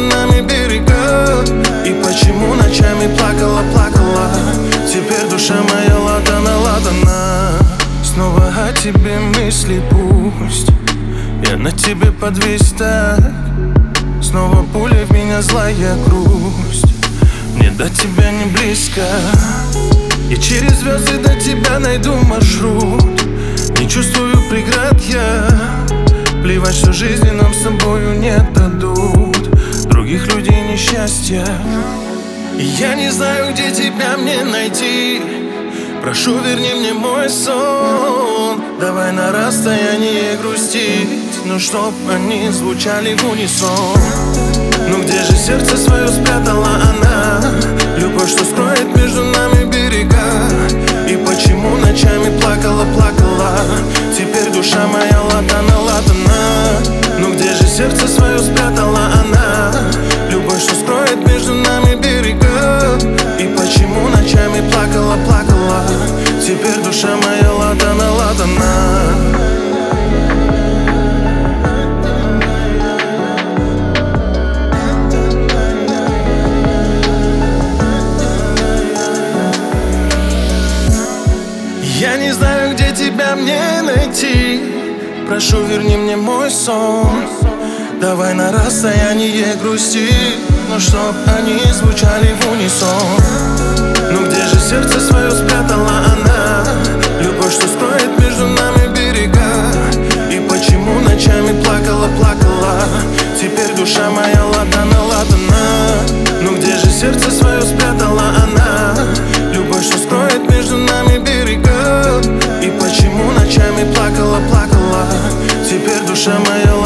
нами берега? И почему ночами плакала, плакала? Теперь душа моя ладана, ладана. Снова о тебе мысли пусть, я на тебе подвис так. Снова пули в меня, злая грусть, мне до тебя не близко. И через звезды до тебя найду маршрут. Не чувствую преград я, плевать, что жизни нам с тобою не дадут. Других людей несчастья. И я не знаю, где тебя мне найти. Прошу, верни мне мой сон. Давай на расстоянии грустить, но чтоб они звучали в унисон. Ну где же сердце свое спрятала она? Любовь, что скроет между нами берега. И почему ночами плакала, плакала? Теперь душа моя ладана, ладана. Ну где же сердце свое спрятала она? Любовь, что скроет между нами берега. И почему ночами плакала, плакала? Теперь душа моя ладана, ладана. Я не знаю, где тебя мне найти. Прошу, верни мне мой сон. Давай на расстоянии грусти, но чтоб они звучали в унисон. Ну где же сердце свое спрятала она? Любовь, что скроет между нами берега. И почему ночами плакала, плакала? Теперь душа моя ладана, ладана. Ну где же сердце свое спрятала она? Любовь, что скроет между нами берега. И почему ночами плакала, плакала? Теперь душа моя